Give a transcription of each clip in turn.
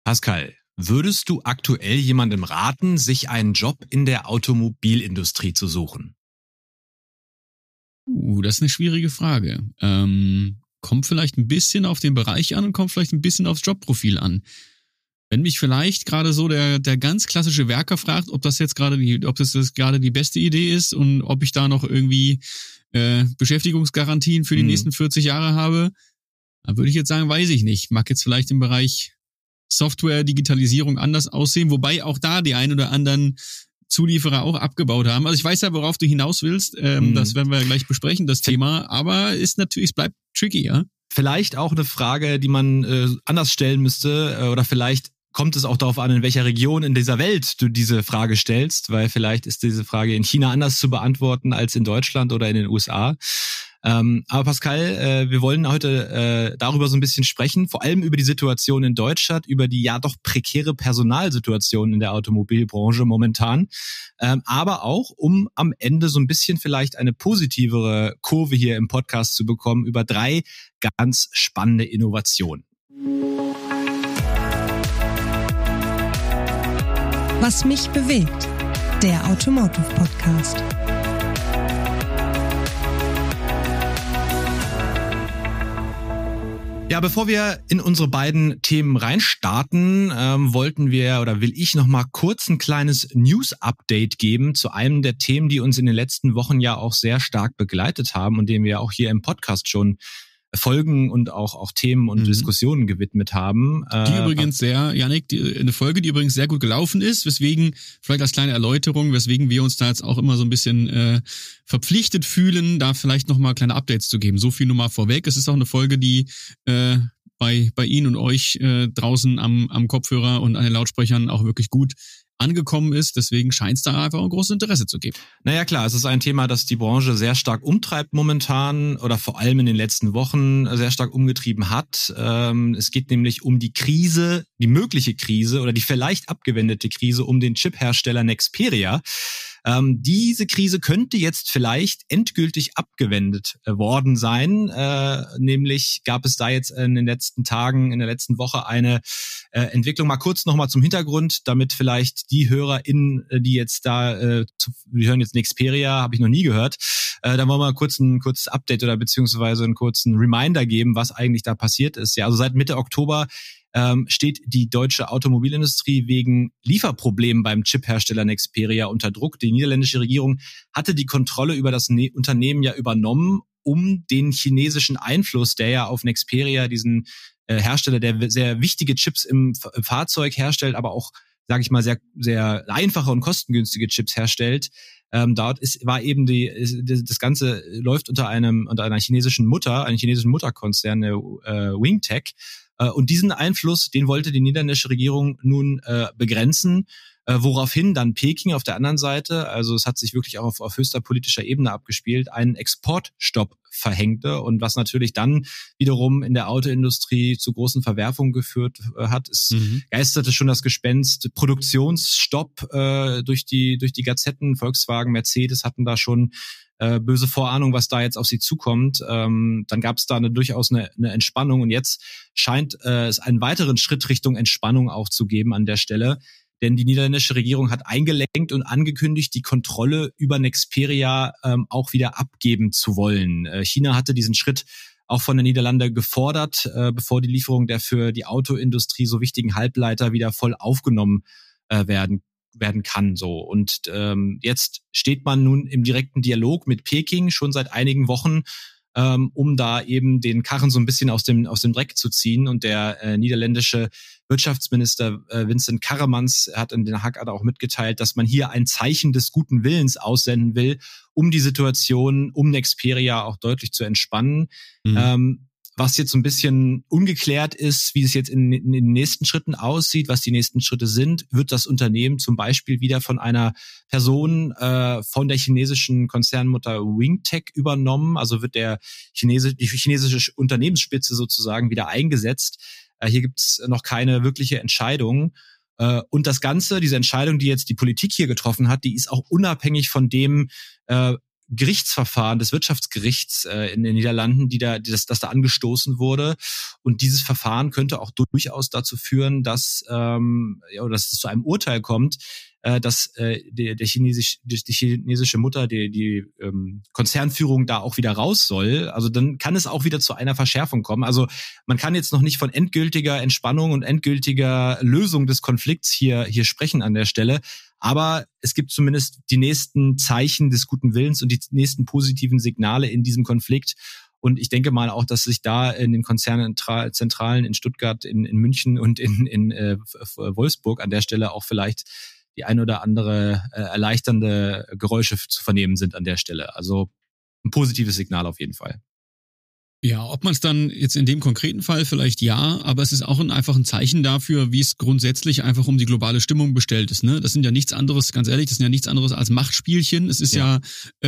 Pascal, würdest du aktuell jemandem raten, sich einen Job in der Automobilindustrie zu suchen? Das ist eine schwierige Frage. Kommt vielleicht ein bisschen auf den Bereich an und kommt vielleicht ein bisschen aufs Jobprofil an. Wenn mich vielleicht gerade so der ganz klassische Werker fragt, ob das jetzt gerade die beste Idee ist und ob ich da noch irgendwie Beschäftigungsgarantien für die nächsten 40 Jahre habe, dann würde ich jetzt sagen, weiß ich nicht. Mag jetzt vielleicht im Bereich Software, Digitalisierung anders aussehen, wobei auch da die ein oder anderen Zulieferer auch abgebaut haben. Also ich weiß ja, worauf du hinaus willst. Das werden wir gleich besprechen, das Thema. Aber es bleibt tricky, ja. Vielleicht auch eine Frage, die man anders stellen müsste, oder vielleicht kommt es auch darauf an, in welcher Region in dieser Welt du diese Frage stellst, weil vielleicht ist diese Frage in China anders zu beantworten als in Deutschland oder in den USA. Aber Pascal, wir wollen heute darüber so ein bisschen sprechen, vor allem über die Situation in Deutschland, über die ja doch prekäre Personalsituation in der Automobilbranche momentan, aber auch, um am Ende so ein bisschen vielleicht eine positivere Kurve hier im Podcast zu bekommen, über 3 ganz spannende Innovationen. Was mich bewegt, der Automotive Podcast. Ja, bevor wir in unsere beiden Themen reinstarten, will ich noch mal kurz ein kleines News-Update geben zu einem der Themen, die uns in den letzten Wochen ja auch sehr stark begleitet haben und dem wir auch hier im Podcast schon Folgen und auch Themen und Diskussionen gewidmet haben. Die übrigens eine Folge, die übrigens sehr gut gelaufen ist, weswegen, vielleicht als kleine Erläuterung, weswegen wir uns da jetzt auch immer so ein bisschen verpflichtet fühlen, da vielleicht nochmal kleine Updates zu geben. So viel nur mal vorweg. Es ist auch eine Folge, die bei Ihnen und euch draußen am Kopfhörer und an den Lautsprechern auch wirklich gut angekommen ist. Deswegen scheint es da einfach ein großes Interesse zu geben. Naja, klar, es ist ein Thema, das die Branche sehr stark umtreibt momentan oder vor allem in den letzten Wochen sehr stark umgetrieben hat. Es geht nämlich um die Krise, die mögliche Krise oder die vielleicht abgewendete Krise um den Chiphersteller Nexperia. Diese Krise könnte jetzt vielleicht endgültig abgewendet worden sein. Nämlich gab es da jetzt in den letzten Tagen, in der letzten Woche eine Entwicklung. Mal kurz nochmal zum Hintergrund, damit vielleicht die HörerInnen, die jetzt wir hören jetzt Nexperia, habe ich noch nie gehört. Da wollen wir kurz ein kurzes Update oder beziehungsweise einen kurzen Reminder geben, was eigentlich da passiert ist. Ja, also seit Mitte Oktober steht die deutsche Automobilindustrie wegen Lieferproblemen beim Chiphersteller Nexperia unter Druck. Die niederländische Regierung hatte die Kontrolle über das Unternehmen ja übernommen, um den chinesischen Einfluss, der ja auf Nexperia, diesen Hersteller, der sehr wichtige Chips im Fahrzeug herstellt, aber auch, sage ich mal, sehr, sehr einfache und kostengünstige Chips herstellt. Das Ganze läuft unter einer chinesischen einem chinesischen Mutterkonzern, der Wingtech. Und diesen Einfluss, den wollte die niederländische Regierung nun begrenzen, woraufhin dann Peking auf der anderen Seite, also es hat sich wirklich auch auf höchster politischer Ebene abgespielt, einen Exportstopp verhängte und was natürlich dann wiederum in der Autoindustrie zu großen Verwerfungen geführt hat. Es geisterte schon das Gespenst Produktionsstopp durch die Gazetten. Volkswagen, Mercedes hatten da schon böse Vorahnung, was da jetzt auf sie zukommt. Dann gab es da durchaus eine Entspannung und jetzt scheint es einen weiteren Schritt Richtung Entspannung auch zu geben an der Stelle. Denn die niederländische Regierung hat eingelenkt und angekündigt, die Kontrolle über Nexperia auch wieder abgeben zu wollen. China hatte diesen Schritt auch von den Niederlanden gefordert, bevor die Lieferung der für die Autoindustrie so wichtigen Halbleiter wieder voll aufgenommen werden kann. So. Und jetzt steht man nun im direkten Dialog mit Peking schon seit einigen Wochen, um da eben den Karren so ein bisschen aus dem Dreck zu ziehen. Und der niederländische Wirtschaftsminister Vincent Karremans hat in Den Haag auch mitgeteilt, dass man hier ein Zeichen des guten Willens aussenden will, um die Situation um Nexperia auch deutlich zu entspannen. Was jetzt so ein bisschen ungeklärt ist, wie es jetzt in den nächsten Schritten aussieht, was die nächsten Schritte sind, wird das Unternehmen zum Beispiel wieder von einer Person von der chinesischen Konzernmutter Wingtech übernommen, also wird die chinesische Unternehmensspitze sozusagen wieder eingesetzt. Hier gibt's noch keine wirkliche Entscheidung. Und das Ganze, diese Entscheidung, die jetzt die Politik hier getroffen hat, die ist auch unabhängig von dem, Gerichtsverfahren des Wirtschaftsgerichts in den Niederlanden, das da angestoßen wurde. Und dieses Verfahren könnte auch durchaus dazu führen, dass es zu einem Urteil kommt, dass die chinesische Mutter, die Konzernführung da auch wieder raus soll. Also dann kann es auch wieder zu einer Verschärfung kommen. Also man kann jetzt noch nicht von endgültiger Entspannung und endgültiger Lösung des Konflikts hier sprechen an der Stelle. Aber es gibt zumindest die nächsten Zeichen des guten Willens und die nächsten positiven Signale in diesem Konflikt. Und ich denke mal auch, dass sich da in den Konzernzentralen in Stuttgart, in München und in Wolfsburg an der Stelle auch vielleicht die ein oder andere erleichternde Geräusche zu vernehmen sind an der Stelle. Also ein positives Signal auf jeden Fall. Ja, ob man es dann jetzt in dem konkreten Fall vielleicht ja, aber es ist auch einfach ein Zeichen dafür, wie es grundsätzlich einfach um die globale Stimmung bestellt ist. Ne? Das sind ja nichts anderes, ganz ehrlich, das sind ja nichts anderes als Machtspielchen. Es ist ja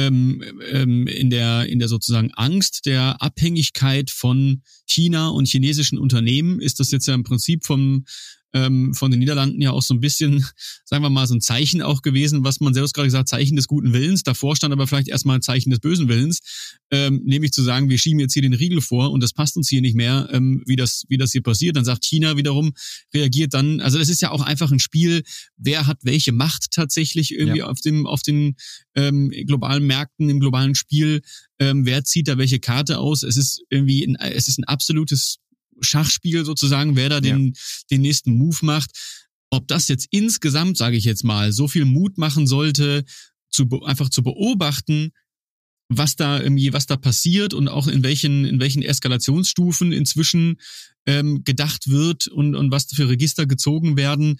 in der sozusagen Angst der Abhängigkeit von China und chinesischen Unternehmen ist das jetzt ja im Prinzip von den Niederlanden ja auch so ein bisschen, sagen wir mal, so ein Zeichen auch gewesen, was man selbst gerade gesagt, Zeichen des guten Willens. Davor stand aber vielleicht erstmal ein Zeichen des bösen Willens, nämlich zu sagen, wir schieben jetzt hier den Riegel vor und das passt uns hier nicht mehr, wie das hier passiert. Dann sagt China wiederum, reagiert dann, also das ist ja auch einfach ein Spiel, wer hat welche Macht tatsächlich irgendwie auf den globalen Märkten, im globalen Spiel, wer zieht da welche Karte aus. Es ist ein absolutes Schachspiel sozusagen, wer da den nächsten Move macht. Ob das jetzt insgesamt, sage ich jetzt mal, so viel Mut machen sollte, einfach zu beobachten, was da passiert und auch in welchen Eskalationsstufen inzwischen gedacht wird und was für Register gezogen werden,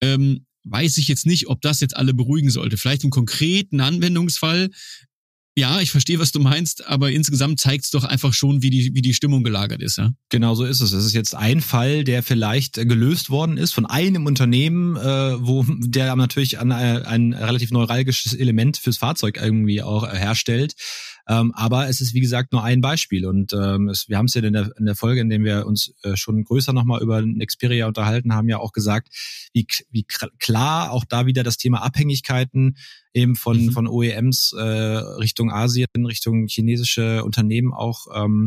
weiß ich jetzt nicht, ob das jetzt alle beruhigen sollte. Vielleicht im konkreten Anwendungsfall. Ja, ich verstehe, was du meinst, aber insgesamt zeigt es doch einfach schon, wie die Stimmung gelagert ist, ja? Genau so ist es. Es ist jetzt ein Fall, der vielleicht gelöst worden ist von einem Unternehmen, wo der natürlich ein relativ neuralgisches Element fürs Fahrzeug irgendwie auch herstellt. Aber es ist, wie gesagt, nur ein Beispiel. Und wir haben es ja in der Folge, in der wir uns schon größer nochmal über Xperia unterhalten haben, ja auch gesagt, wie klar auch da wieder das Thema Abhängigkeiten eben von OEMs Richtung Asien, Richtung chinesische Unternehmen auch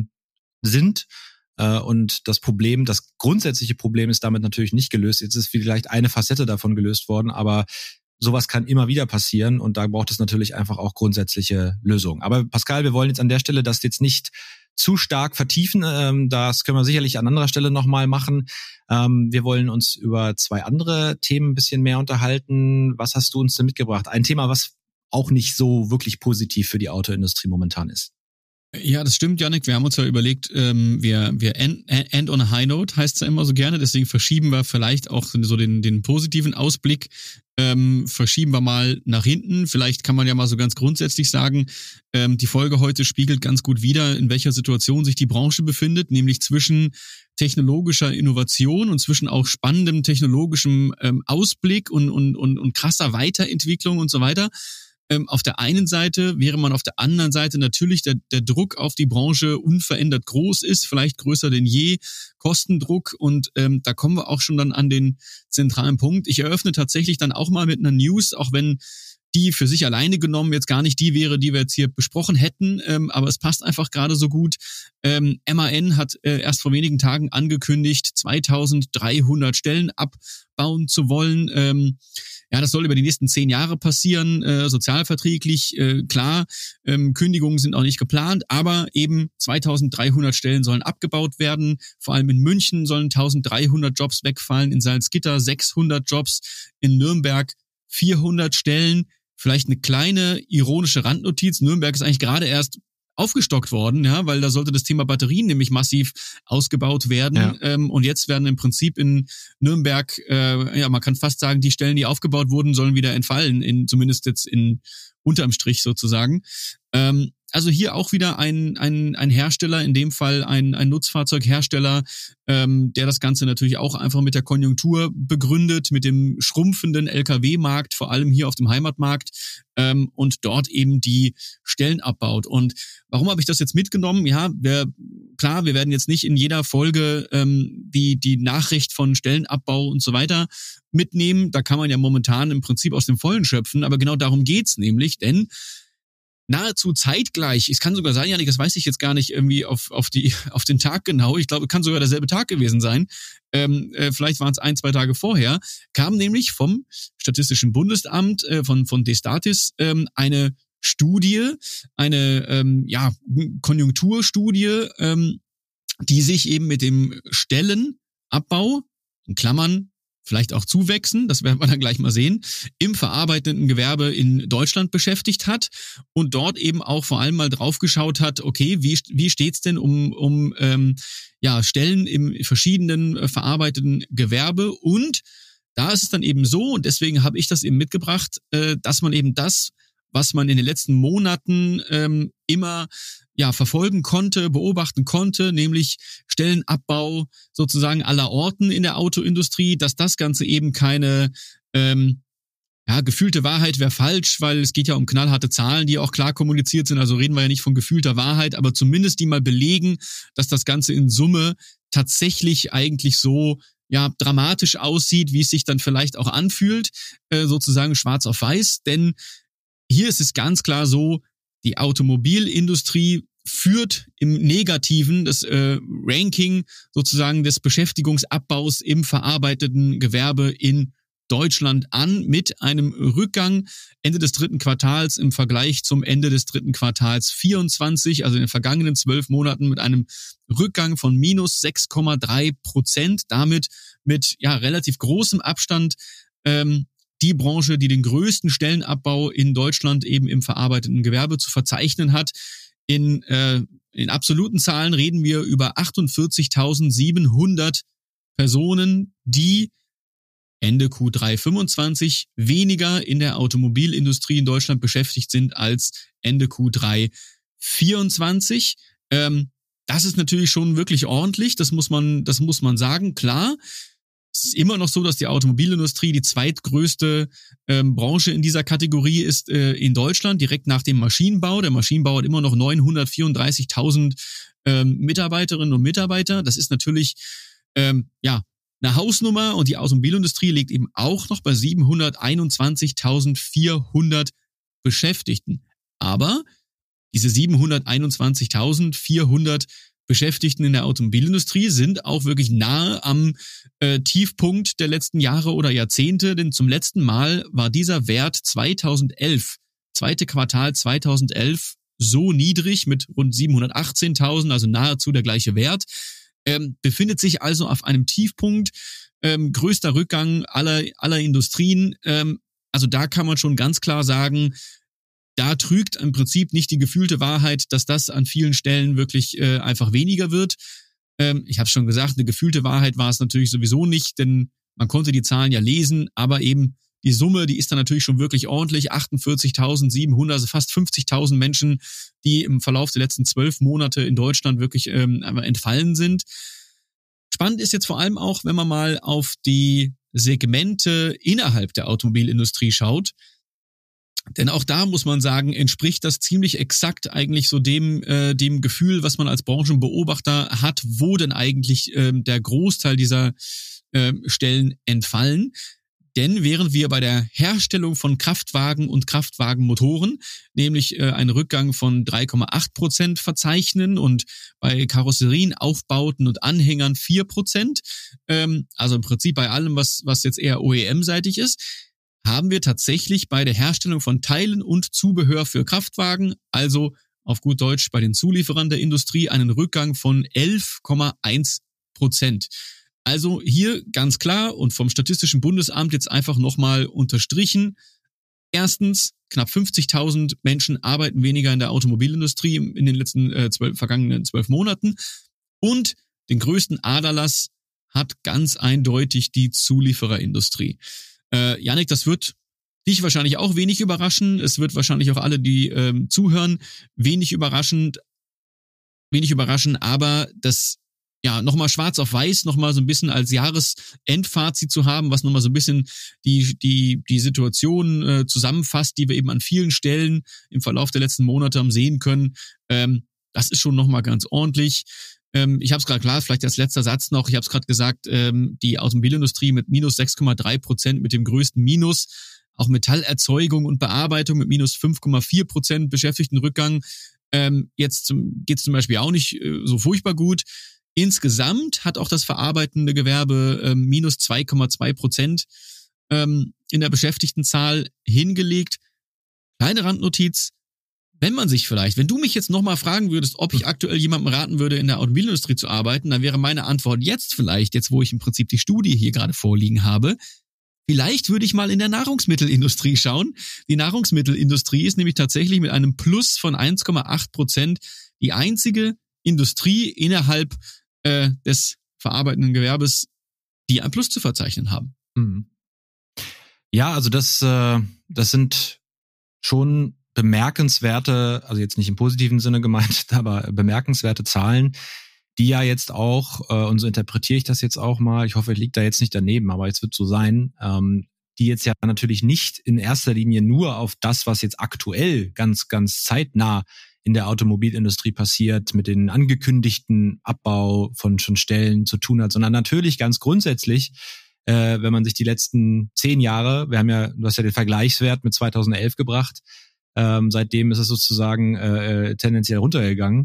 sind. Und das grundsätzliche Problem ist damit natürlich nicht gelöst. Jetzt ist vielleicht eine Facette davon gelöst worden, aber sowas kann immer wieder passieren und da braucht es natürlich einfach auch grundsätzliche Lösungen. Aber Pascal, wir wollen jetzt an der Stelle das jetzt nicht zu stark vertiefen. Das können wir sicherlich an anderer Stelle nochmal machen. Wir wollen uns über 2 andere Themen ein bisschen mehr unterhalten. Was hast du uns denn mitgebracht? Ein Thema, was auch nicht so wirklich positiv für die Autoindustrie momentan ist. Ja, das stimmt, Yannick. Wir haben uns ja überlegt, wir end on a high note, heißt es ja immer so gerne. Deswegen verschieben wir vielleicht auch so den positiven Ausblick, verschieben wir mal nach hinten. Vielleicht kann man ja mal so ganz grundsätzlich sagen, die Folge heute spiegelt ganz gut wider, in welcher Situation sich die Branche befindet, nämlich zwischen technologischer Innovation und zwischen auch spannendem technologischem Ausblick und krasser Weiterentwicklung und so weiter. Auf der einen Seite, während man auf der anderen Seite natürlich der Druck auf die Branche unverändert groß ist, vielleicht größer denn je, Kostendruck und da kommen wir auch schon dann an den zentralen Punkt. Ich eröffne tatsächlich dann auch mal mit einer News, auch wenn die für sich alleine genommen jetzt gar nicht die wäre, die wir jetzt hier besprochen hätten, aber es passt einfach gerade so gut. MAN hat erst vor wenigen Tagen angekündigt, 2300 Stellen abbauen zu wollen. Ja, das soll über die nächsten 10 Jahre passieren, sozialverträglich, klar, Kündigungen sind auch nicht geplant, aber eben 2300 Stellen sollen abgebaut werden, vor allem in München sollen 1300 Jobs wegfallen, in Salzgitter 600 Jobs, in Nürnberg 400 Stellen, vielleicht eine kleine ironische Randnotiz, Nürnberg ist eigentlich gerade erst aufgestockt worden, ja, weil da sollte das Thema Batterien nämlich massiv ausgebaut werden. Ja. Und jetzt werden im Prinzip in Nürnberg, man kann fast sagen, die Stellen, die aufgebaut wurden, sollen wieder entfallen, zumindest jetzt unterm Strich sozusagen. Also hier auch wieder ein Hersteller, in dem Fall ein Nutzfahrzeughersteller, der das Ganze natürlich auch einfach mit der Konjunktur begründet, mit dem schrumpfenden Lkw-Markt, vor allem hier auf dem Heimatmarkt, und dort eben die Stellen abbaut. Und warum habe ich das jetzt mitgenommen? Ja, wir werden jetzt nicht in jeder Folge die Nachricht von Stellenabbau und so weiter mitnehmen. Da kann man ja momentan im Prinzip aus dem Vollen schöpfen, aber genau darum geht's nämlich, denn nahezu zeitgleich, es kann sogar sein, Janik, das weiß ich jetzt gar nicht irgendwie auf den Tag genau, ich glaube, es kann sogar derselbe Tag gewesen sein, vielleicht waren es 1-2 Tage vorher, kam nämlich vom Statistischen Bundesamt, von Destatis, eine Studie, eine Konjunkturstudie, die sich eben mit dem Stellenabbau, in Klammern, vielleicht auch Zuwächsen, das werden wir dann gleich mal sehen, im verarbeitenden Gewerbe in Deutschland beschäftigt hat und dort eben auch vor allem mal drauf geschaut hat, okay, wie steht's denn um Stellen im verschiedenen verarbeiteten Gewerbe, und da ist es dann eben so, und deswegen habe ich das eben mitgebracht, dass man eben das, was man in den letzten Monaten immer verfolgen konnte, beobachten konnte, nämlich Stellenabbau sozusagen aller Orten in der Autoindustrie, dass das Ganze eben keine gefühlte Wahrheit wäre falsch, weil es geht ja um knallharte Zahlen, die auch klar kommuniziert sind, also reden wir ja nicht von gefühlter Wahrheit, aber zumindest die mal belegen, dass das Ganze in Summe tatsächlich eigentlich so dramatisch aussieht, wie es sich dann vielleicht auch anfühlt, sozusagen schwarz auf weiß, denn hier ist es ganz klar so, die Automobilindustrie führt im Negativen das Ranking sozusagen des Beschäftigungsabbaus im verarbeiteten Gewerbe in Deutschland an, mit einem Rückgang Ende des 3. Quartals im Vergleich zum Ende des 3. Quartals 24, also in den vergangenen 12 Monaten mit einem Rückgang von minus 6,3%, damit mit relativ großem Abstand die Branche, die den größten Stellenabbau in Deutschland eben im verarbeiteten Gewerbe zu verzeichnen hat. In absoluten Zahlen reden wir über 48.700 Personen, die Ende Q3 25 weniger in der Automobilindustrie in Deutschland beschäftigt sind als Ende Q3 24. Das ist natürlich schon wirklich ordentlich, das muss man sagen, klar. Es ist immer noch so, dass die Automobilindustrie die zweitgrößte Branche in dieser Kategorie ist in Deutschland, direkt nach dem Maschinenbau. Der Maschinenbau hat immer noch 934.000 Mitarbeiterinnen und Mitarbeiter. Das ist natürlich eine Hausnummer, und die Automobilindustrie liegt eben auch noch bei 721.400 Beschäftigten. Aber diese 721.400 Beschäftigten in der Automobilindustrie sind auch wirklich nahe am Tiefpunkt der letzten Jahre oder Jahrzehnte, denn zum letzten Mal war dieser Wert 2011, zweite Quartal 2011, so niedrig mit rund 718.000, also nahezu der gleiche Wert, befindet sich also auf einem Tiefpunkt, größter Rückgang aller Industrien, also da kann man schon ganz klar sagen, da trügt im Prinzip nicht die gefühlte Wahrheit, dass das an vielen Stellen wirklich einfach weniger wird. Ich habe schon gesagt, eine gefühlte Wahrheit war es natürlich sowieso nicht, denn man konnte die Zahlen ja lesen, aber eben die Summe, die ist dann natürlich schon wirklich ordentlich. 48.700, also fast 50.000 Menschen, die im Verlauf der letzten 12 Monate in Deutschland wirklich entfallen sind. Spannend ist jetzt vor allem auch, wenn man mal auf die Segmente innerhalb der Automobilindustrie schaut. Denn auch da muss man sagen, entspricht das ziemlich exakt eigentlich so dem Gefühl, was man als Branchenbeobachter hat, wo denn eigentlich der Großteil dieser Stellen entfallen. Denn während wir bei der Herstellung von Kraftwagen und Kraftwagenmotoren nämlich einen Rückgang von 3,8% verzeichnen und bei Karosserien, Aufbauten und Anhängern 4%, also im Prinzip bei allem, was jetzt eher OEM-seitig ist, haben wir tatsächlich bei der Herstellung von Teilen und Zubehör für Kraftwagen, also auf gut Deutsch bei den Zulieferern der Industrie, einen Rückgang von 11,1%. Also hier ganz klar und vom Statistischen Bundesamt jetzt einfach nochmal unterstrichen. Erstens, knapp 50.000 Menschen arbeiten weniger in der Automobilindustrie in den letzten vergangenen 12 Monaten. Und den größten Aderlass hat ganz eindeutig die Zuliefererindustrie. Janik, das wird dich wahrscheinlich auch wenig überraschen. Es wird wahrscheinlich auch alle, die zuhören, wenig überraschen. Aber das nochmal schwarz auf weiß, nochmal so ein bisschen als Jahresendfazit zu haben, was nochmal so ein bisschen die Situation zusammenfasst, die wir eben an vielen Stellen im Verlauf der letzten Monate haben sehen können. Das ist schon nochmal ganz ordentlich. Ich habe es gerade klar, vielleicht als letzter Satz noch, ich habe es gerade gesagt, die Automobilindustrie mit minus 6,3%, mit dem größten Minus, auch Metallerzeugung und Bearbeitung mit minus 5,4% Beschäftigtenrückgang. Jetzt geht's zum Beispiel auch nicht so furchtbar gut. Insgesamt hat auch das verarbeitende Gewerbe minus 2,2% in der Beschäftigtenzahl hingelegt. Kleine Randnotiz, wenn du mich jetzt nochmal fragen würdest, ob ich aktuell jemandem raten würde, in der Automobilindustrie zu arbeiten, dann wäre meine Antwort jetzt, wo ich im Prinzip die Studie hier gerade vorliegen habe, vielleicht würde ich mal in der Nahrungsmittelindustrie schauen. Die Nahrungsmittelindustrie ist nämlich tatsächlich mit einem Plus von 1,8% die einzige Industrie innerhalb des verarbeitenden Gewerbes, die ein Plus zu verzeichnen haben. Ja, also das sind schon bemerkenswerte, also jetzt nicht im positiven Sinne gemeint, aber bemerkenswerte Zahlen, die ja jetzt auch, und so interpretiere ich das jetzt auch mal, ich hoffe, ich liege da jetzt nicht daneben, aber es wird so sein, die jetzt ja natürlich nicht in erster Linie nur auf das, was jetzt aktuell ganz, ganz zeitnah in der Automobilindustrie passiert, mit den angekündigten Abbau von schon Stellen zu tun hat, sondern natürlich ganz grundsätzlich, wenn man sich die letzten 10 Jahre, du hast ja den Vergleichswert mit 2011 gebracht, seitdem ist es sozusagen tendenziell runtergegangen,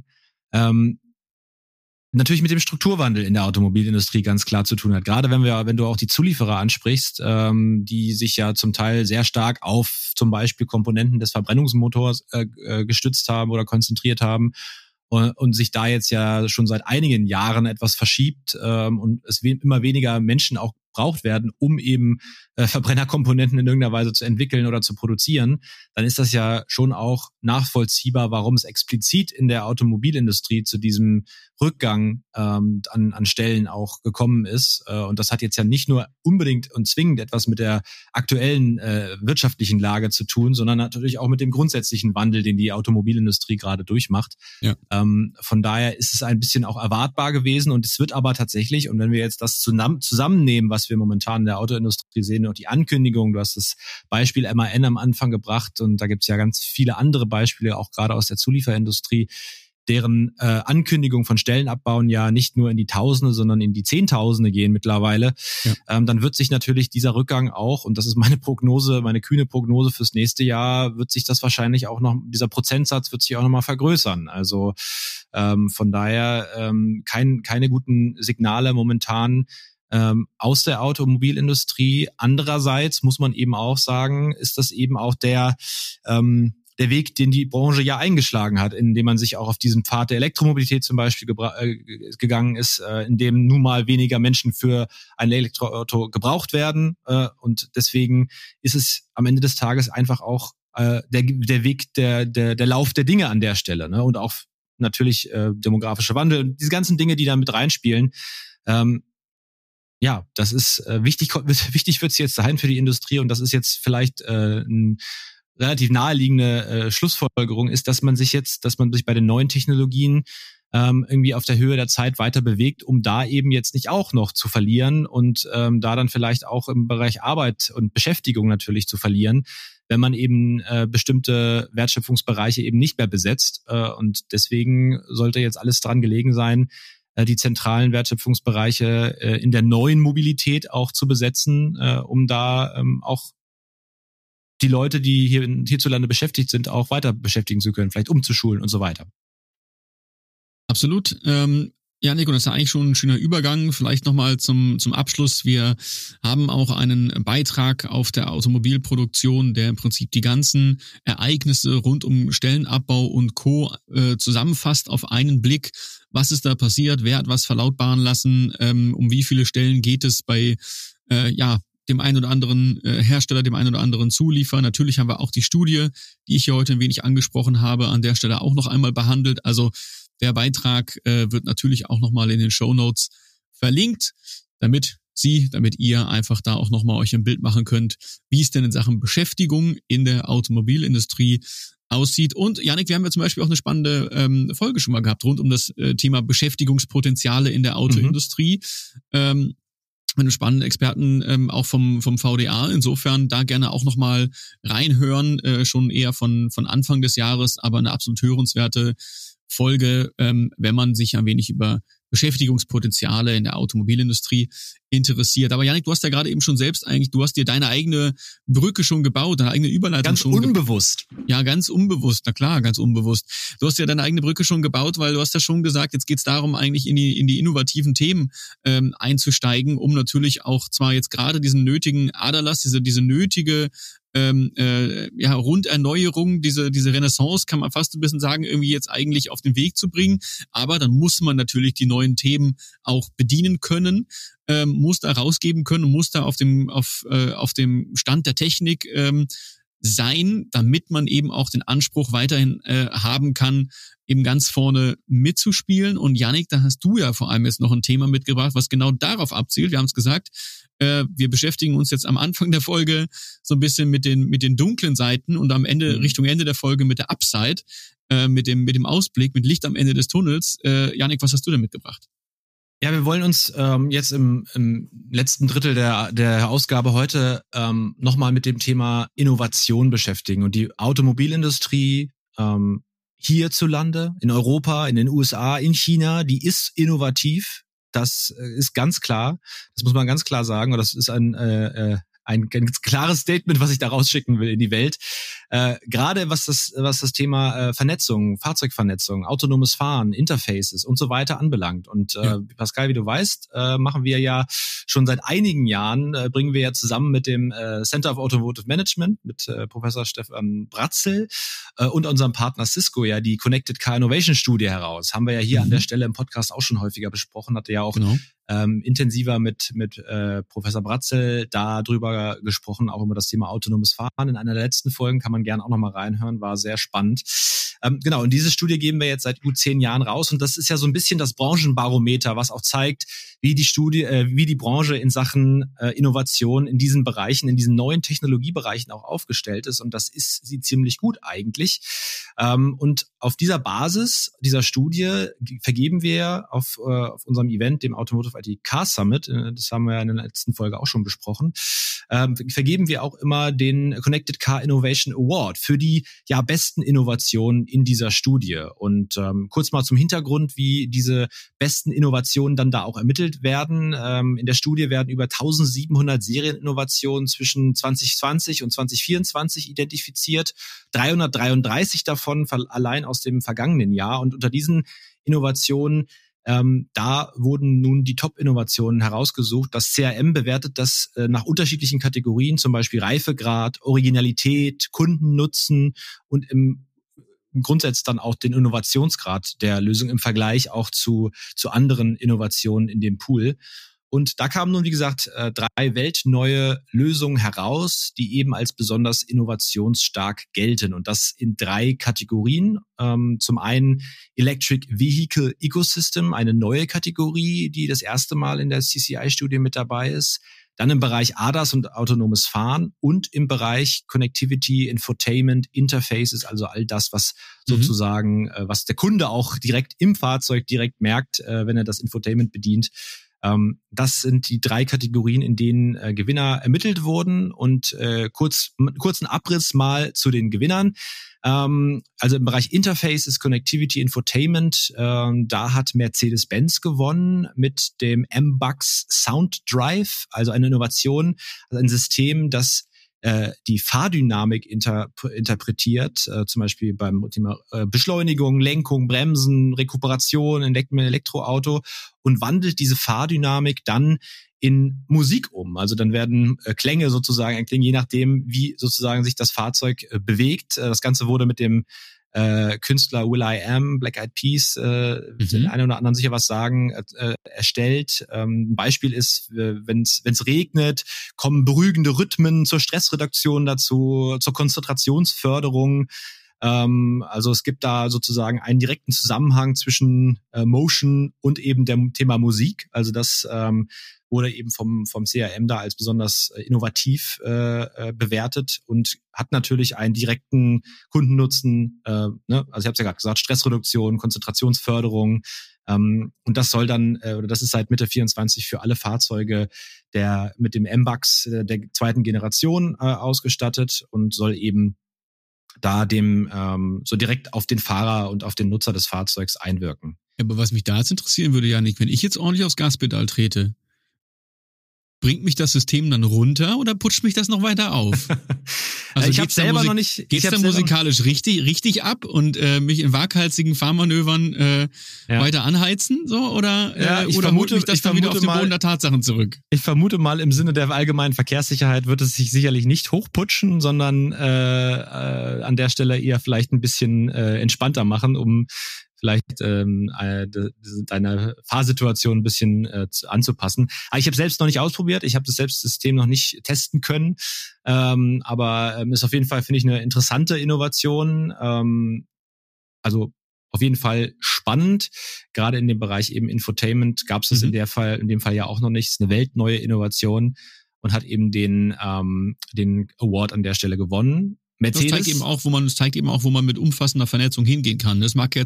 natürlich mit dem Strukturwandel in der Automobilindustrie ganz klar zu tun hat. Gerade wenn du auch die Zulieferer ansprichst, die sich ja zum Teil sehr stark auf zum Beispiel Komponenten des Verbrennungsmotors gestützt haben oder konzentriert haben und sich da jetzt ja schon seit einigen Jahren etwas verschiebt und es immer weniger Menschen auch gebraucht werden, um eben Verbrennerkomponenten in irgendeiner Weise zu entwickeln oder zu produzieren, dann ist das ja schon auch nachvollziehbar, warum es explizit in der Automobilindustrie zu diesem Rückgang an Stellen auch gekommen ist. Und das hat jetzt ja nicht nur unbedingt und zwingend etwas mit der aktuellen wirtschaftlichen Lage zu tun, sondern natürlich auch mit dem grundsätzlichen Wandel, den die Automobilindustrie gerade durchmacht. Ja. Von daher ist es ein bisschen auch erwartbar gewesen und es wird aber tatsächlich, und wenn wir jetzt das zusammennehmen, was wir momentan in der Autoindustrie sehen und die Ankündigung, du hast das Beispiel MAN am Anfang gebracht und da gibt es ja ganz viele andere Beispiele, auch gerade aus der Zulieferindustrie, deren Ankündigung von Stellenabbauen ja nicht nur in die Tausende, sondern in die Zehntausende gehen mittlerweile, dann wird sich natürlich dieser Rückgang auch, und das ist meine Prognose, meine kühne Prognose fürs nächste Jahr, wird sich das wahrscheinlich auch noch, dieser Prozentsatz wird sich auch nochmal vergrößern. Also von daher keine guten Signale momentan aus der Automobilindustrie. Andererseits muss man eben auch sagen, ist das eben auch der Weg, den die Branche ja eingeschlagen hat, indem man sich auch auf diesen Pfad der Elektromobilität zum Beispiel gegangen ist, in dem nun mal weniger Menschen für ein Elektroauto gebraucht werden. Und deswegen ist es am Ende des Tages einfach auch der Weg, der Lauf der Dinge an der Stelle, ne? Und auch natürlich demografische Wandel, diese ganzen Dinge, die da mit reinspielen. Ja, das ist wichtig wird es jetzt sein für die Industrie, und das ist jetzt vielleicht ein relativ naheliegende Schlussfolgerung ist, dass man sich bei den neuen Technologien irgendwie auf der Höhe der Zeit weiter bewegt, um da eben jetzt nicht auch noch zu verlieren und da dann vielleicht auch im Bereich Arbeit und Beschäftigung natürlich zu verlieren, wenn man eben bestimmte Wertschöpfungsbereiche eben nicht mehr besetzt. Und deswegen sollte jetzt alles dran gelegen sein, die zentralen Wertschöpfungsbereiche in der neuen Mobilität auch zu besetzen, um da auch die Leute, die hierzulande beschäftigt sind, auch weiter beschäftigen zu können, vielleicht umzuschulen und so weiter. Absolut. Ja, Nico, das ist eigentlich schon ein schöner Übergang. Vielleicht nochmal zum Abschluss. Wir haben auch einen Beitrag auf der Automobilproduktion, der im Prinzip die ganzen Ereignisse rund um Stellenabbau und Co. Zusammenfasst auf einen Blick. Was ist da passiert? Wer hat was verlautbaren lassen? Um wie viele Stellen geht es bei dem einen oder anderen Hersteller, dem einen oder anderen Zulieferer? Natürlich haben wir auch die Studie, die ich hier heute ein wenig angesprochen habe, an der Stelle auch noch einmal behandelt. Also der Beitrag wird natürlich auch nochmal in den Shownotes verlinkt, damit ihr einfach da auch nochmal euch ein Bild machen könnt, wie es denn in Sachen Beschäftigung in der Automobilindustrie aussieht. Und Yannick, wir haben ja zum Beispiel auch eine spannende Folge schon mal gehabt rund um das Thema Beschäftigungspotenziale in der Autoindustrie. Mit einem spannenden Experten auch vom VDA. Insofern da gerne auch nochmal reinhören, schon eher von Anfang des Jahres, aber eine absolut hörenswerte Folge, wenn man sich ein wenig über Beschäftigungspotenziale in der Automobilindustrie interessiert. Aber Yannick, du hast ja gerade eben schon selbst du hast dir deine eigene Brücke schon gebaut, deine eigene Überleitung ganz unbewusst. Ja, ganz unbewusst, na klar, ganz unbewusst. Du hast ja deine eigene Brücke schon gebaut, weil du hast ja schon gesagt, jetzt geht's darum, eigentlich in die innovativen Themen einzusteigen, um natürlich auch zwar jetzt gerade diesen nötigen Aderlass, diese nötige Runderneuerung, diese Renaissance, kann man fast ein bisschen sagen, irgendwie jetzt eigentlich auf den Weg zu bringen. Aber dann muss man natürlich die neuen Themen auch bedienen können, muss da rausgeben können, muss da auf dem Stand der Technik sein, damit man eben auch den Anspruch weiterhin haben kann, eben ganz vorne mitzuspielen. Und Yannick, da hast du ja vor allem jetzt noch ein Thema mitgebracht, was genau darauf abzielt. Wir haben es gesagt, wir beschäftigen uns jetzt am Anfang der Folge so ein bisschen mit den dunklen Seiten und am Ende, Richtung Ende der Folge mit der Upside, mit dem Ausblick, mit Licht am Ende des Tunnels. Yannick, was hast du denn mitgebracht? Ja, wir wollen uns jetzt im letzten Drittel der Ausgabe heute nochmal mit dem Thema Innovation beschäftigen. Und die Automobilindustrie hierzulande, in Europa, in den USA, in China, die ist innovativ. Das ist ganz klar. Das muss man ganz klar sagen. Und das ist ein ganz klares Statement, was ich da rausschicken will in die Welt. Gerade was das Thema Vernetzung, Fahrzeugvernetzung, autonomes Fahren, Interfaces und so weiter anbelangt. Und Pascal, wie du weißt, machen wir ja schon seit einigen Jahren, bringen wir ja zusammen mit dem Center of Automotive Management, mit Professor Stefan Bratzel und unserem Partner Cisco ja die Connected Car Innovation Studie heraus. Haben wir ja hier an der Stelle im Podcast auch schon häufiger besprochen, hatte ja auch intensiver mit Professor Bratzel darüber gesprochen, auch über das Thema autonomes Fahren. In einer der letzten Folgen kann man gerne auch nochmal reinhören, war sehr spannend. Genau, und diese Studie geben wir jetzt seit gut 10 Jahren raus und das ist ja so ein bisschen das Branchenbarometer, was auch zeigt, wie die Branche in Sachen Innovation in diesen Bereichen, in diesen neuen Technologiebereichen auch aufgestellt ist und das ist sie ziemlich gut eigentlich. Und auf dieser Basis dieser Studie vergeben wir auf unserem Event, dem Automotive IT Car Summit, das haben wir ja in der letzten Folge auch schon besprochen, vergeben wir auch immer den Connected Car Innovation Award für die besten Innovationen in dieser Studie. Und kurz mal zum Hintergrund, wie diese besten Innovationen dann da auch ermittelt werden. In der Studie werden über 1700 Serieninnovationen zwischen 2020 und 2024 identifiziert, 333 davon allein aus dem vergangenen Jahr. Und unter diesen Innovationen da wurden nun die Top-Innovationen herausgesucht. Das CRM bewertet das nach unterschiedlichen Kategorien, zum Beispiel Reifegrad, Originalität, Kundennutzen und im Grundsatz dann auch den Innovationsgrad der Lösung im Vergleich auch zu anderen Innovationen in dem Pool. Und da kamen nun, wie gesagt, 3 weltneue Lösungen heraus, die eben als besonders innovationsstark gelten. Und das in 3 Kategorien. Zum einen Electric Vehicle Ecosystem, eine neue Kategorie, die das erste Mal in der CCI-Studie mit dabei ist. Dann im Bereich ADAS und autonomes Fahren und im Bereich Connectivity, Infotainment, Interfaces, also all das, was sozusagen, was der Kunde auch direkt im Fahrzeug direkt merkt, wenn er das Infotainment bedient. Das sind die 3 Kategorien, in denen Gewinner ermittelt wurden und kurzen Abriss mal zu den Gewinnern. Also im Bereich Interfaces, Connectivity, Infotainment, da hat Mercedes-Benz gewonnen mit dem MBUX Sound Drive, also eine Innovation, also ein System, das die Fahrdynamik interpretiert, zum Beispiel beim Thema Beschleunigung, Lenkung, Bremsen, Rekuperation, Elektroauto und wandelt diese Fahrdynamik dann in Musik um. Also dann werden Klänge sozusagen erklingen, je nachdem, wie sozusagen sich das Fahrzeug bewegt. Das Ganze wurde mit dem Künstler will.i.am, Black Eyed Peas, den einen oder anderen sicher was sagen, erstellt. Ein Beispiel ist, wenn es regnet, kommen beruhigende Rhythmen zur Stressreduktion dazu, zur Konzentrationsförderung. Also es gibt da sozusagen einen direkten Zusammenhang zwischen Motion und eben dem Thema Musik. Also das wurde eben vom CRM da als besonders innovativ bewertet und hat natürlich einen direkten Kundennutzen. Also ich habe es ja gerade gesagt, Stressreduktion, Konzentrationsförderung. Und das soll dann, oder das ist seit Mitte 24 für alle Fahrzeuge mit dem MBUX der 2. Generation ausgestattet und soll eben da dem so direkt auf den Fahrer und auf den Nutzer des Fahrzeugs einwirken. Aber was mich da jetzt interessieren würde, Janik, wenn ich jetzt ordentlich aufs Gaspedal trete, bringt mich das System dann runter oder putscht mich das noch weiter auf? Also ich habe selber noch nicht. Geht's dann musikalisch richtig ab und mich in waghalsigen Fahrmanövern weiter anheizen, so oder holt mich das dann wieder auf den Boden der Tatsachen zurück? Ich vermute mal, im Sinne der allgemeinen Verkehrssicherheit wird es sich sicherlich nicht hochputschen, sondern an der Stelle eher vielleicht ein bisschen entspannter machen, um vielleicht deine Fahrsituation ein bisschen anzupassen. Aber ich habe selbst noch nicht ausprobiert, ich habe das System noch nicht testen können, aber ist auf jeden Fall, finde ich, eine interessante Innovation. Also auf jeden Fall spannend. Gerade in dem Bereich eben Infotainment gab es das in dem Fall ja auch noch nicht. Es ist eine weltneue Innovation und hat eben den Award an der Stelle gewonnen. Mercedes. Das zeigt eben auch, wo man mit umfassender Vernetzung hingehen kann. Das mag ja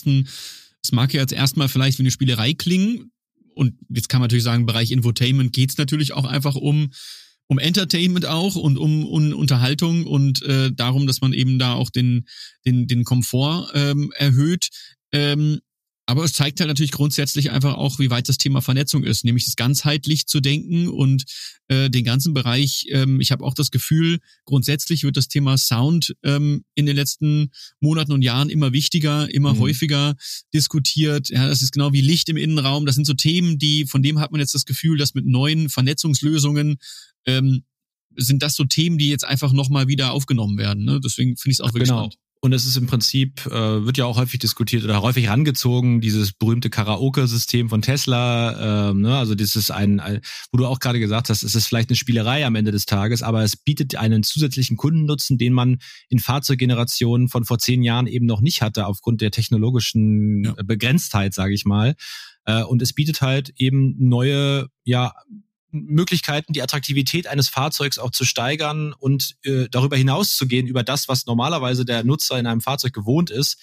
jetzt erstmal vielleicht wie eine Spielerei klingen. Und jetzt kann man natürlich sagen, im Bereich Infotainment geht's natürlich auch einfach um Entertainment auch und um Unterhaltung und darum, dass man eben da auch den Komfort erhöht. Aber es zeigt halt natürlich grundsätzlich einfach auch, wie weit das Thema Vernetzung ist, nämlich das ganzheitlich zu denken und den ganzen Bereich. Ich habe auch das Gefühl, grundsätzlich wird das Thema Sound in den letzten Monaten und Jahren immer wichtiger, immer häufiger diskutiert. Ja, das ist genau wie Licht im Innenraum. Das sind so Themen, von dem hat man jetzt das Gefühl, dass mit neuen Vernetzungslösungen sind das so Themen, die jetzt einfach nochmal wieder aufgenommen werden. Ne? Deswegen finde ich es auch wirklich spannend. Und es ist im Prinzip, wird ja auch häufig diskutiert oder häufig herangezogen, dieses berühmte Karaoke-System von Tesla. Also das ist wo du auch gerade gesagt hast, es ist vielleicht eine Spielerei am Ende des Tages, aber es bietet einen zusätzlichen Kundennutzen, den man in Fahrzeuggenerationen von vor 10 Jahren eben noch nicht hatte, aufgrund der technologischen Begrenztheit, sage ich mal. Und es bietet halt eben neue, Möglichkeiten, die Attraktivität eines Fahrzeugs auch zu steigern und darüber hinaus zu gehen, über das, was normalerweise der Nutzer in einem Fahrzeug gewohnt ist,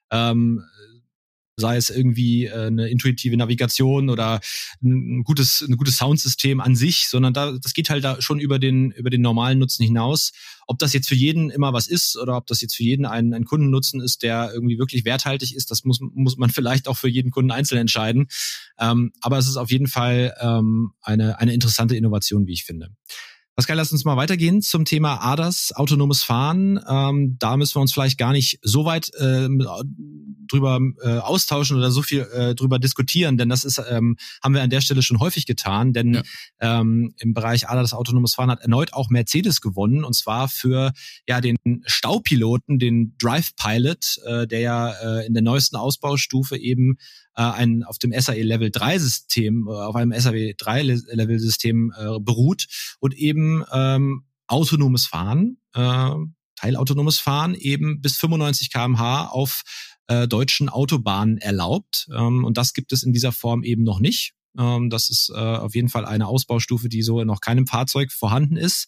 sei es irgendwie eine intuitive Navigation oder ein gutes Soundsystem an sich, sondern das geht halt da schon über den normalen Nutzen hinaus. Ob das jetzt für jeden immer was ist oder ob das jetzt für jeden ein Kundennutzen ist, der irgendwie wirklich werthaltig ist, das muss man vielleicht auch für jeden Kunden einzeln entscheiden. Aber es ist auf jeden Fall eine interessante Innovation, wie ich finde. Pascal, lass uns mal weitergehen zum Thema ADAS, autonomes Fahren. Da müssen wir uns vielleicht gar nicht so weit drüber austauschen oder so viel drüber diskutieren, denn das ist haben wir an der Stelle schon häufig getan, denn im Bereich ADAS, autonomes Fahren, hat erneut auch Mercedes gewonnen, und zwar für den Staupiloten, den Drive Pilot, der ja in der neuesten Ausbaustufe eben auf dem SAE Level 3 System, auf einem SAE 3 Level System beruht und eben autonomes Fahren, teilautonomes Fahren eben bis 95 km/h auf deutschen Autobahnen erlaubt. Und das gibt es in dieser Form eben noch nicht. Das ist auf jeden Fall eine Ausbaustufe, die so in noch keinem Fahrzeug vorhanden ist.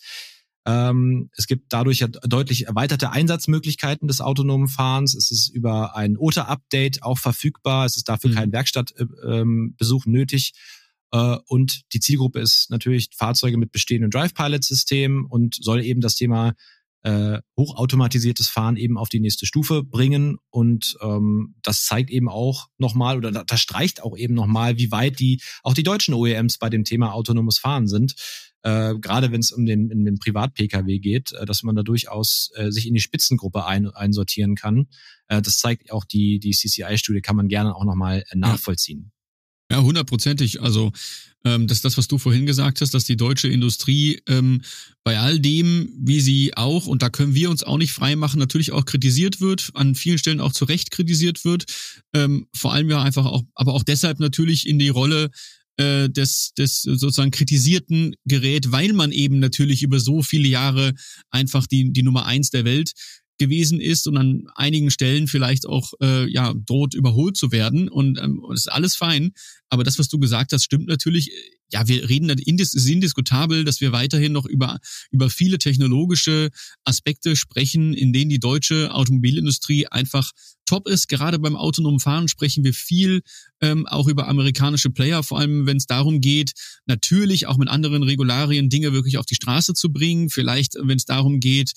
Es gibt dadurch ja deutlich erweiterte Einsatzmöglichkeiten des autonomen Fahrens. Es ist über ein OTA-Update auch verfügbar. Es ist dafür kein Werkstattbesuch nötig. Und die Zielgruppe ist natürlich Fahrzeuge mit bestehendem Drive-Pilot-System und soll eben das Thema hochautomatisiertes Fahren eben auf die nächste Stufe bringen. Und das zeigt eben auch nochmal oder das streicht auch eben nochmal, wie weit auch die deutschen OEMs bei dem Thema autonomes Fahren sind. Gerade wenn es um den Privat-Pkw geht, dass man da durchaus sich in die Spitzengruppe einsortieren kann. Das zeigt auch die CCI-Studie, kann man gerne auch nochmal nachvollziehen. Ja, 100%. Also das ist das, was du vorhin gesagt hast, dass die deutsche Industrie bei all dem, wie sie auch, und da können wir uns auch nicht frei machen, natürlich auch kritisiert wird, an vielen Stellen auch zu Recht kritisiert wird. Vor allem ja einfach auch, aber auch deshalb natürlich in die Rolle des sozusagen kritisierten Gerät, weil man eben natürlich über so viele Jahre einfach die Nummer 1 der Welt gewesen ist und an einigen Stellen vielleicht auch droht überholt zu werden, und das ist alles fein, aber das, was du gesagt hast, stimmt natürlich. Ja, wir reden, es ist indiskutabel, dass wir weiterhin noch über viele technologische Aspekte sprechen, in denen die deutsche Automobilindustrie einfach top ist. Gerade beim autonomen Fahren sprechen wir viel auch über amerikanische Player, vor allem wenn es darum geht, natürlich auch mit anderen Regularien Dinge wirklich auf die Straße zu bringen. Vielleicht, wenn es darum geht,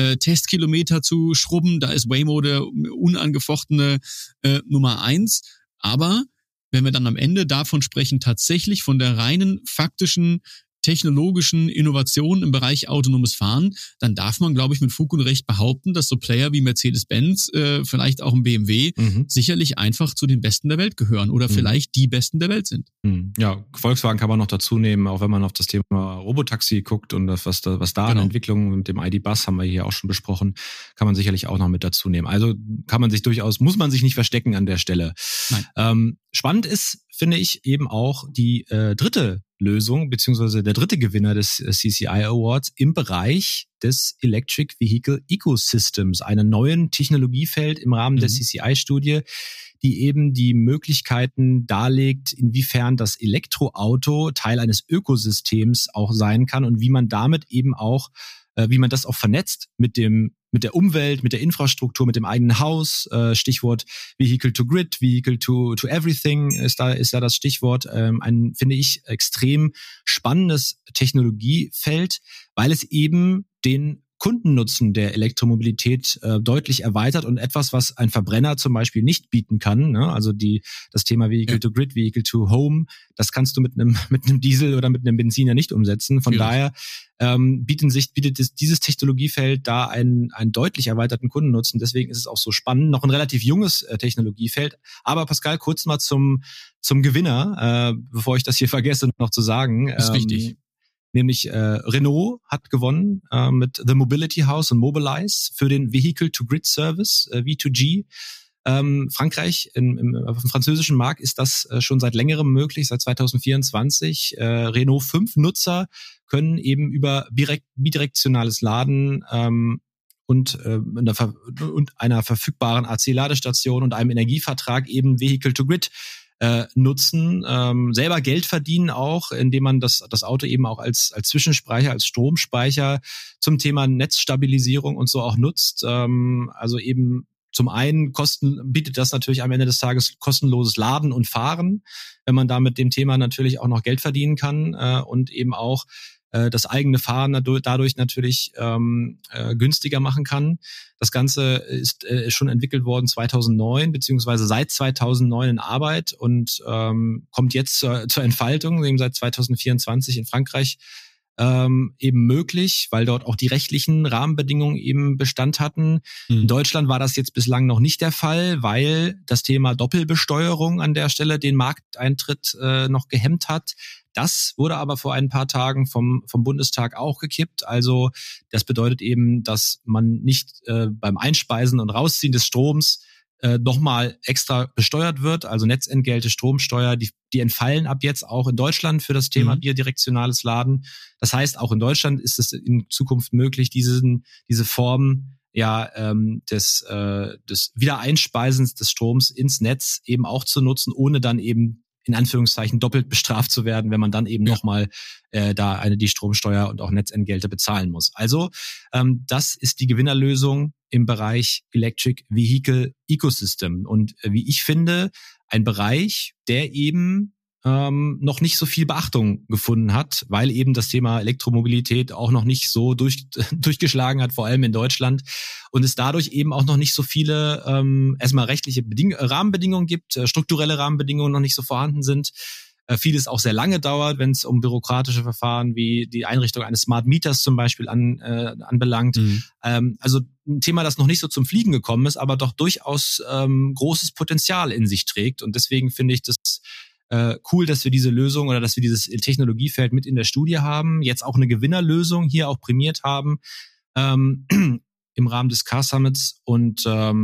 Testkilometer zu schrubben, da ist Waymo der unangefochtene Nummer 1. Aber wenn wir dann am Ende davon sprechen, tatsächlich von der reinen faktischen technologischen Innovationen im Bereich autonomes Fahren, dann darf man, glaube ich, mit Fug und Recht behaupten, dass so Player wie Mercedes-Benz, vielleicht auch ein BMW, sicherlich einfach zu den Besten der Welt gehören oder vielleicht die Besten der Welt sind. Ja, Volkswagen kann man noch dazu nehmen, auch wenn man auf das Thema Robotaxi guckt und was da an Entwicklungen mit dem ID.Buzz haben wir hier auch schon besprochen, kann man sicherlich auch noch mit dazu nehmen. Also muss man sich nicht verstecken an der Stelle. Spannend ist, finde ich, eben auch die dritte Lösung, beziehungsweise der dritte Gewinner des CCI Awards im Bereich des Electric Vehicle Ecosystems, einem neuen Technologiefeld im Rahmen der CCI-Studie, die eben die Möglichkeiten darlegt, inwiefern das Elektroauto Teil eines Ökosystems auch sein kann und wie man damit eben auch, wie man das auch vernetzt mit der Umwelt, mit der Infrastruktur, mit dem eigenen Haus. Stichwort Vehicle to Grid, Vehicle to Everything ist da das Stichwort. Ein, finde ich, extrem spannendes Technologiefeld, weil es eben den Kundennutzen der Elektromobilität deutlich erweitert und etwas, was ein Verbrenner zum Beispiel nicht bieten kann. Ne? Also das Thema Vehicle to Grid, Vehicle to Home, das kannst du mit einem Diesel oder mit einem Benziner nicht umsetzen. Von daher bietet dieses Technologiefeld da einen deutlich erweiterten Kundennutzen. Deswegen ist es auch so spannend. Noch ein relativ junges Technologiefeld. Aber Pascal, kurz mal zum Gewinner, bevor ich das hier vergesse noch zu sagen. Das ist wichtig. Nämlich Renault hat gewonnen mit The Mobility House und Mobilize für den Vehicle-to-Grid-Service, V2G. Frankreich, im französischen Markt ist das schon seit längerem möglich, seit 2024. Renault 5 Nutzer können eben über bidirektionales Laden und einer verfügbaren AC-Ladestation und einem Energievertrag eben Vehicle-to-Grid nutzen, selber Geld verdienen auch, indem man das Auto eben auch als Zwischenspeicher, als Stromspeicher zum Thema Netzstabilisierung und so auch nutzt. Also eben zum einen bietet das natürlich am Ende des Tages kostenloses Laden und Fahren, wenn man da mit dem Thema natürlich auch noch Geld verdienen kann und eben auch das eigene Fahren dadurch natürlich günstiger machen kann. Das Ganze ist schon entwickelt worden 2009, beziehungsweise seit 2009 in Arbeit und kommt jetzt zur Entfaltung, eben seit 2024 in Frankreich eben möglich, weil dort auch die rechtlichen Rahmenbedingungen eben Bestand hatten. In Deutschland war das jetzt bislang noch nicht der Fall, weil das Thema Doppelbesteuerung an der Stelle den Markteintritt noch gehemmt hat. Das wurde aber vor ein paar Tagen vom Bundestag auch gekippt. Also das bedeutet eben, dass man nicht beim Einspeisen und Rausziehen des Stroms nochmal extra besteuert wird. Also Netzentgelte, Stromsteuer, die entfallen ab jetzt auch in Deutschland für das Thema bidirektionales Laden. Das heißt, auch in Deutschland ist es in Zukunft möglich, diese Form des Wiedereinspeisens des Stroms ins Netz eben auch zu nutzen, ohne dann eben in Anführungszeichen doppelt bestraft zu werden, wenn man dann eben nochmal die Stromsteuer und auch Netzentgelte bezahlen muss. Also das ist die Gewinnerlösung im Bereich Electric Vehicle Ecosystem. Und wie ich finde, ein Bereich, der eben noch nicht so viel Beachtung gefunden hat, weil eben das Thema Elektromobilität auch noch nicht so durchgeschlagen hat, vor allem in Deutschland, und es dadurch eben auch noch nicht so viele erstmal rechtliche Rahmenbedingungen gibt, strukturelle Rahmenbedingungen noch nicht so vorhanden sind. Vieles auch sehr lange dauert, wenn es um bürokratische Verfahren wie die Einrichtung eines Smart Meters zum Beispiel anbelangt. Also ein Thema, das noch nicht so zum Fliegen gekommen ist, aber doch durchaus großes Potenzial in sich trägt. Und deswegen finde ich das cool, dass wir diese Lösung oder dass wir dieses Technologiefeld mit in der Studie haben, jetzt auch eine Gewinnerlösung hier auch prämiert haben im Rahmen des Car Summits. Und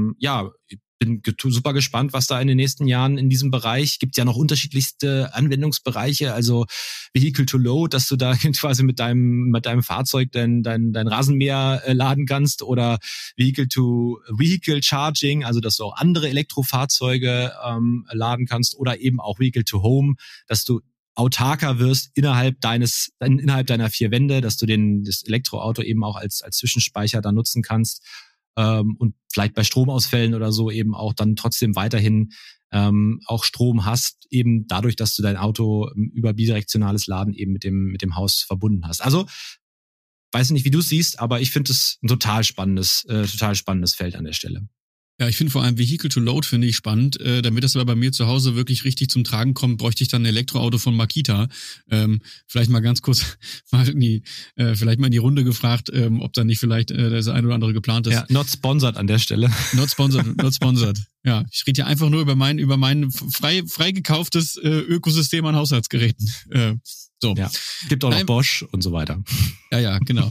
bin super gespannt, was da in den nächsten Jahren in diesem Bereich gibt. Ja noch unterschiedlichste Anwendungsbereiche, also Vehicle to Load, dass du da quasi mit deinem Fahrzeug dein Rasenmäher laden kannst, oder Vehicle to Vehicle Charging, also dass du auch andere Elektrofahrzeuge laden kannst, oder eben auch Vehicle to Home, dass du autarker wirst innerhalb deiner 4 Wände, dass du das Elektroauto eben auch als Zwischenspeicher da nutzen kannst. Und vielleicht bei Stromausfällen oder so eben auch dann trotzdem weiterhin auch Strom hast, eben dadurch, dass du dein Auto über bidirektionales Laden eben mit dem Haus verbunden hast. Also, weiß nicht, wie du es siehst, aber ich finde es ein total spannendes Feld an der Stelle. Ja, ich finde vor allem Vehicle to Load finde ich spannend. Damit das aber bei mir zu Hause wirklich richtig zum Tragen kommt, bräuchte ich dann ein Elektroauto von Makita. Vielleicht mal ganz kurz vielleicht mal in die Runde gefragt, ob da nicht vielleicht das ein oder andere geplant ist. Ja, not sponsored an der Stelle. Not sponsored. Ja, ich rede ja einfach nur über mein frei gekauftes Ökosystem an Haushaltsgeräten. So. Ja, gibt auch noch Bosch und so weiter. Ja, genau.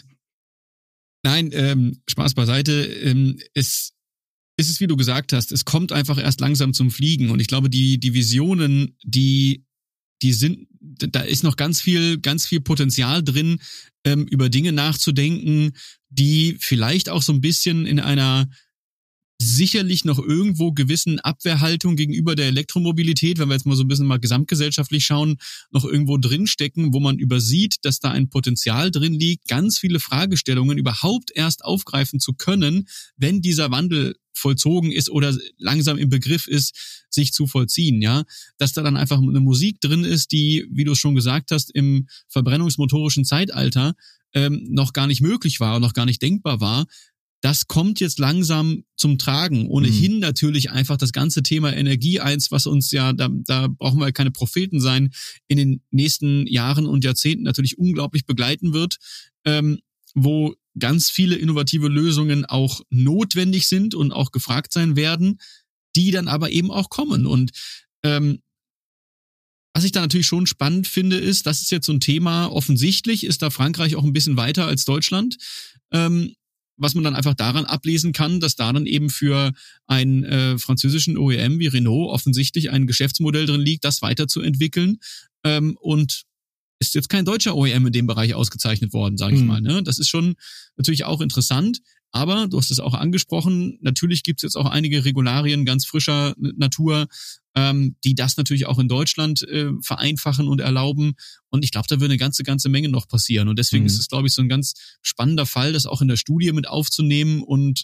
Nein, Spaß beiseite. Ist es, wie du gesagt hast, es kommt einfach erst langsam zum Fliegen. Und ich glaube, die Visionen, die sind, da ist noch ganz viel Potenzial drin, über Dinge nachzudenken, die vielleicht auch so ein bisschen in einer sicherlich noch irgendwo gewissen Abwehrhaltung gegenüber der Elektromobilität, wenn wir jetzt mal so ein bisschen mal gesamtgesellschaftlich schauen, noch irgendwo drinstecken, wo man übersieht, dass da ein Potenzial drin liegt, ganz viele Fragestellungen überhaupt erst aufgreifen zu können, wenn dieser Wandel vollzogen ist oder langsam im Begriff ist, sich zu vollziehen, ja. Dass da dann einfach eine Musik drin ist, die, wie du es schon gesagt hast, im verbrennungsmotorischen Zeitalter noch gar nicht möglich war und noch gar nicht denkbar war. Das kommt jetzt langsam zum Tragen. Ohnehin natürlich einfach das ganze Thema Energie eins, was uns ja, da brauchen wir keine Propheten sein, in den nächsten Jahren und Jahrzehnten natürlich unglaublich begleiten wird, wo ganz viele innovative Lösungen auch notwendig sind und auch gefragt sein werden, die dann aber eben auch kommen. Und was ich da natürlich schon spannend finde, ist, das ist jetzt so ein Thema, offensichtlich ist da Frankreich auch ein bisschen weiter als Deutschland, was man dann einfach daran ablesen kann, dass da dann eben für einen französischen OEM wie Renault offensichtlich ein Geschäftsmodell drin liegt, das weiterzuentwickeln, und ist jetzt kein deutscher OEM in dem Bereich ausgezeichnet worden, sage ich mal. Ne? Das ist schon natürlich auch interessant, aber du hast es auch angesprochen, natürlich gibt es jetzt auch einige Regularien ganz frischer Natur, die das natürlich auch in Deutschland vereinfachen und erlauben. Und ich glaube, da wird eine ganze Menge noch passieren. Und deswegen ist es, glaube ich, so ein ganz spannender Fall, das auch in der Studie mit aufzunehmen. Und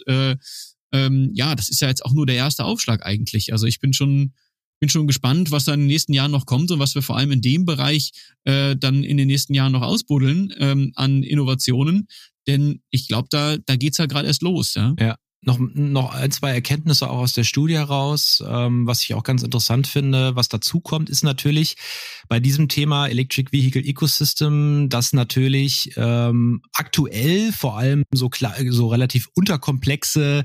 das ist ja jetzt auch nur der erste Aufschlag eigentlich. Also ich bin schon gespannt, was da in den nächsten Jahren noch kommt und was wir vor allem in dem Bereich dann in den nächsten Jahren noch ausbuddeln an Innovationen. Denn ich glaube, da geht's ja gerade erst los. Ja. Noch ein, zwei Erkenntnisse auch aus der Studie heraus, was ich auch ganz interessant finde. Was dazu kommt, ist natürlich bei diesem Thema Electric Vehicle Ecosystem, dass natürlich aktuell vor allem so relativ unterkomplexe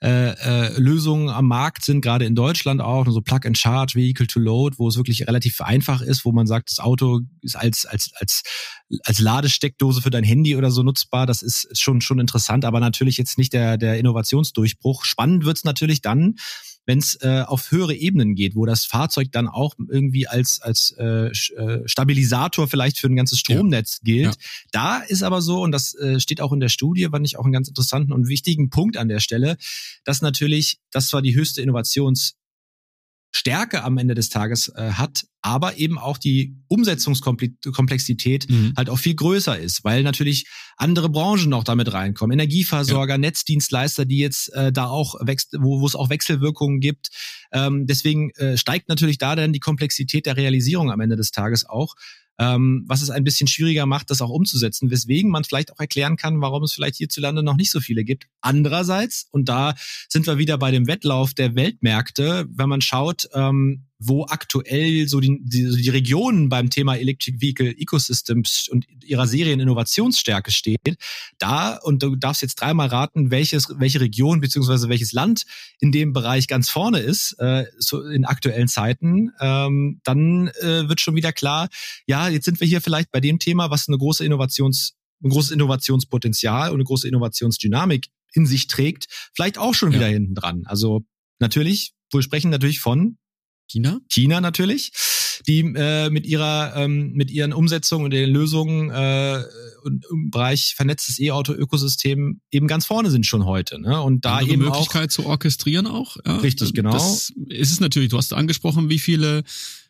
Lösungen am Markt sind, gerade in Deutschland auch, so Plug-and-Charge, Vehicle to Load, wo es wirklich relativ einfach ist, wo man sagt, das Auto ist als Ladesteckdose für dein Handy oder so nutzbar. Das ist schon interessant, aber natürlich jetzt nicht der Innovationsdurchbruch. Spannend wird's natürlich dann, wenn es auf höhere Ebenen geht, wo das Fahrzeug dann auch irgendwie als Stabilisator vielleicht für ein ganzes Stromnetz gilt. Ja. Da ist aber so, und das steht auch in der Studie, fand ich auch einen ganz interessanten und wichtigen Punkt an der Stelle, dass natürlich, das zwar die höchste Innovationsstärke am Ende des Tages hat, aber eben auch die Umsetzungskomplexität halt auch viel größer ist, weil natürlich andere Branchen noch damit reinkommen. Energieversorger, Netzdienstleister, die jetzt da auch wo es auch Wechselwirkungen gibt. Deswegen steigt natürlich da dann die Komplexität der Realisierung am Ende des Tages auch, was es ein bisschen schwieriger macht, das auch umzusetzen, weswegen man vielleicht auch erklären kann, warum es vielleicht hierzulande noch nicht so viele gibt. Andererseits, und da sind wir wieder bei dem Wettlauf der Weltmärkte, wenn man schaut, wo aktuell so die Regionen beim Thema Electric Vehicle Ecosystems und ihrer Serieninnovationsstärke steht, und du darfst jetzt dreimal raten, welche Region bzw. welches Land in dem Bereich ganz vorne ist, so in aktuellen Zeiten, dann wird schon wieder klar, ja, jetzt sind wir hier vielleicht bei dem Thema, was ein großes Innovationspotenzial und eine große Innovationsdynamik in sich trägt, vielleicht auch schon wieder hinten dran. Also natürlich, wir sprechen natürlich von China natürlich, die mit ihren Umsetzungen und den Lösungen und im Bereich vernetztes E-Auto-Ökosystem eben ganz vorne sind schon heute. Ne? Und da andere eben Möglichkeit zu orchestrieren auch. Ja, richtig, genau. Das ist es natürlich. Du hast angesprochen, wie viele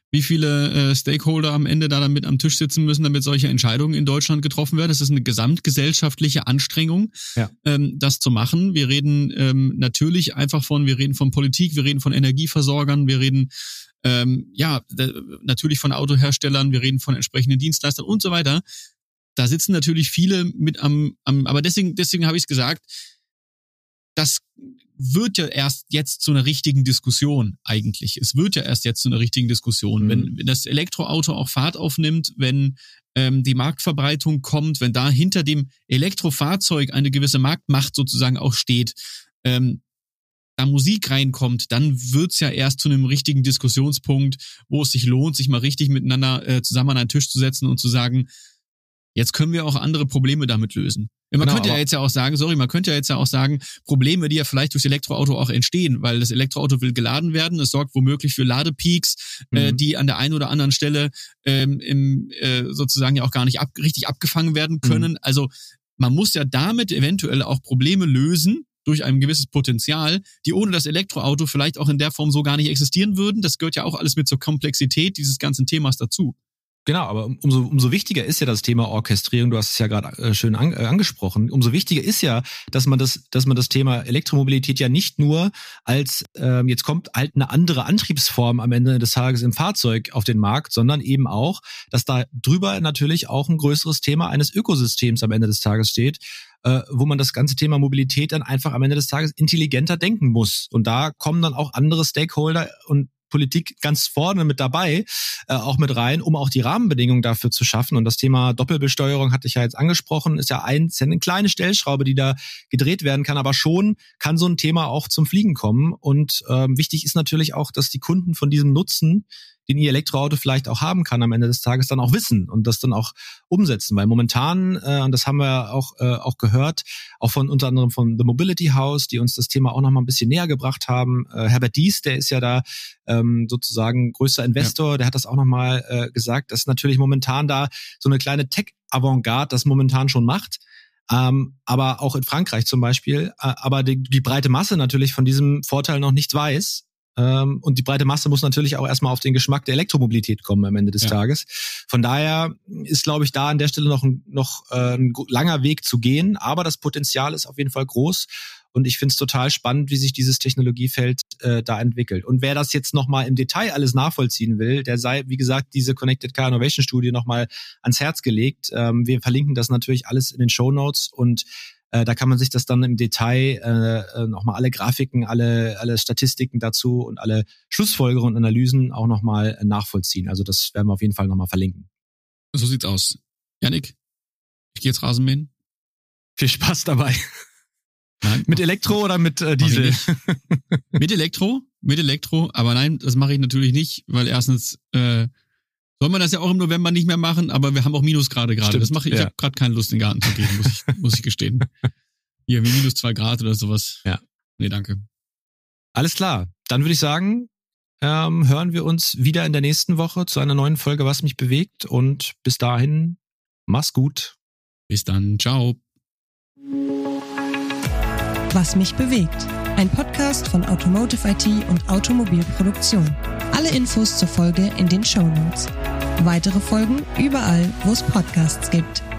Stakeholder am Ende da damit am Tisch sitzen müssen, damit solche Entscheidungen in Deutschland getroffen werden. Das ist eine gesamtgesellschaftliche Anstrengung, das zu machen. Wir reden natürlich einfach wir reden von Politik, wir reden von Energieversorgern, wir reden natürlich von Autoherstellern, wir reden von entsprechenden Dienstleistern und so weiter. Da sitzen natürlich viele mit aber deswegen habe ich es gesagt, das wird ja erst jetzt zu einer richtigen Diskussion eigentlich. Es wird ja erst jetzt zu einer richtigen Diskussion. Wenn das Elektroauto auch Fahrt aufnimmt, wenn die Marktverbreitung kommt, wenn da hinter dem Elektrofahrzeug eine gewisse Marktmacht sozusagen auch steht, da Musik reinkommt, dann wird's ja erst zu einem richtigen Diskussionspunkt, wo es sich lohnt, sich mal richtig miteinander zusammen an einen Tisch zu setzen und zu sagen, jetzt können wir auch andere Probleme damit lösen. Man könnte ja jetzt ja auch sagen, Probleme, die ja vielleicht durchs Elektroauto auch entstehen, weil das Elektroauto will geladen werden, es sorgt womöglich für Ladepeaks, die an der einen oder anderen Stelle sozusagen ja auch gar nicht richtig abgefangen werden können. Also man muss ja damit eventuell auch Probleme lösen, durch ein gewisses Potenzial, die ohne das Elektroauto vielleicht auch in der Form so gar nicht existieren würden. Das gehört ja auch alles mit zur Komplexität dieses ganzen Themas dazu. Genau, aber umso wichtiger ist ja das Thema Orchestrierung. Du hast es ja gerade schön angesprochen. Umso wichtiger ist ja, dass man das Thema Elektromobilität ja nicht nur als jetzt kommt halt eine andere Antriebsform am Ende des Tages im Fahrzeug auf den Markt, sondern eben auch, dass da drüber natürlich auch ein größeres Thema eines Ökosystems am Ende des Tages steht, wo man das ganze Thema Mobilität dann einfach am Ende des Tages intelligenter denken muss. Und da kommen dann auch andere Stakeholder und Politik ganz vorne mit dabei, auch mit rein, um auch die Rahmenbedingungen dafür zu schaffen. Und das Thema Doppelbesteuerung hatte ich ja jetzt angesprochen, ist ja eine kleine Stellschraube, die da gedreht werden kann, aber schon kann so ein Thema auch zum Fliegen kommen. Und wichtig ist natürlich auch, dass die Kunden von diesem Nutzen, den ihr Elektroauto vielleicht auch haben kann, am Ende des Tages dann auch wissen und das dann auch umsetzen. Weil momentan, und das haben wir auch gehört, auch von unter anderem von The Mobility House, die uns das Thema auch noch mal ein bisschen näher gebracht haben. Herbert Dies, der ist ja da sozusagen größter Investor, der hat das auch noch mal gesagt, dass natürlich momentan da so eine kleine Tech-Avantgarde das momentan schon macht. Aber auch in Frankreich zum Beispiel, aber die breite Masse natürlich von diesem Vorteil noch nicht weiß. Und die breite Masse muss natürlich auch erstmal auf den Geschmack der Elektromobilität kommen am Ende des Tages. Von daher ist, glaube ich, da an der Stelle noch ein langer Weg zu gehen. Aber das Potenzial ist auf jeden Fall groß. Und ich finde es total spannend, wie sich dieses Technologiefeld da entwickelt. Und wer das jetzt nochmal im Detail alles nachvollziehen will, der sei, wie gesagt, diese Connected Car Innovation Studie nochmal ans Herz gelegt. Wir verlinken das natürlich alles in den Shownotes und da kann man sich das dann im Detail nochmal alle Grafiken, alle Statistiken dazu und alle Schlussfolgerungen und Analysen auch nochmal nachvollziehen. Also das werden wir auf jeden Fall nochmal verlinken. So sieht's aus. Jannik, ich gehe jetzt Rasenmähen. Viel Spaß dabei. Nein. Mit Elektro oder mit Diesel? Mit Elektro, aber nein, das mache ich natürlich nicht, weil erstens soll man das ja auch im November nicht mehr machen, aber wir haben auch Minusgrade gerade. Stimmt, das mache ich. Ich habe gerade keine Lust, in den Garten zu gehen, muss ich gestehen. Hier, wie -2 Grad oder sowas. Ja. Nee, danke. Alles klar. Dann würde ich sagen, hören wir uns wieder in der nächsten Woche zu einer neuen Folge Was mich bewegt. Und bis dahin, mach's gut. Bis dann. Ciao. Was mich bewegt. Ein Podcast von Automotive IT und Automobilproduktion. Alle Infos zur Folge in den Shownotes. Weitere Folgen überall, wo es Podcasts gibt.